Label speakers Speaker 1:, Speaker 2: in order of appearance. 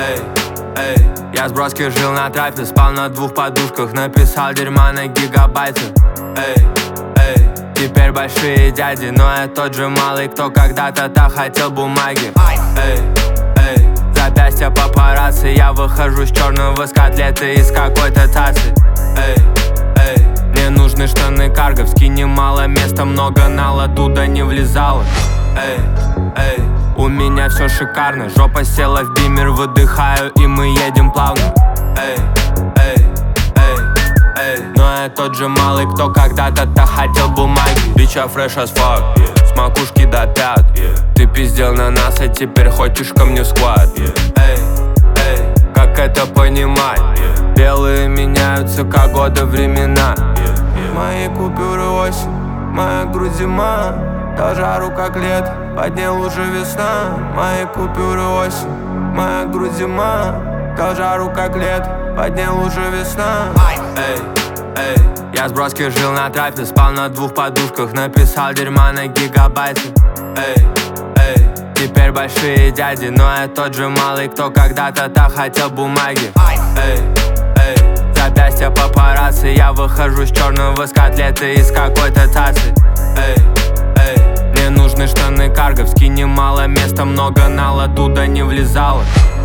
Speaker 1: эй, эй. Я с броски жил на трапе, спал на 2 подушках, написал дерьма на гигабайты. Эй, эй. Теперь большие дяди, но я тот же малый, кто когда-то так хотел бумаги. Эй, эй. Запястья папарацци, я выхожу с черного с котлеты из какой-то тацы. Эй, эй. Мне нужны штаны карго, в скине мало места, много нала, туда не влезало. Эй, эй. У меня все шикарно, жопа села в бимер, выдыхаю и мы едем плавно. Эй, эй, эй, эй. Но я тот же малый, кто когда-то так хотел бумаги. Бича fresh as fuck, с макушки до пят. Ты пиздел на нас, а теперь хочешь ко мне в склад. Эй, эй, как это понимать? Белые меняются, как годы времена. Мои купюры осень, моя грудь зима. Дал жару как лет, под ней уже весна. Мои купюры осень, моя грудь зима. Дал жару как лет, под ней уже весна. Эй, эй. Я с броски жил на трапе, спал на 2 подушках, написал дерьма на гигабайты. Эй, эй. Теперь большие дяди, но я тот же малый, кто когда-то так хотел бумаги. Эй, эй. Запястья папарацци, я выхожу с черного с котлеты из какой-то тацы. Эй, эй. Мне нужны штаны карго, в скине мало места, много нала, туда не влезало.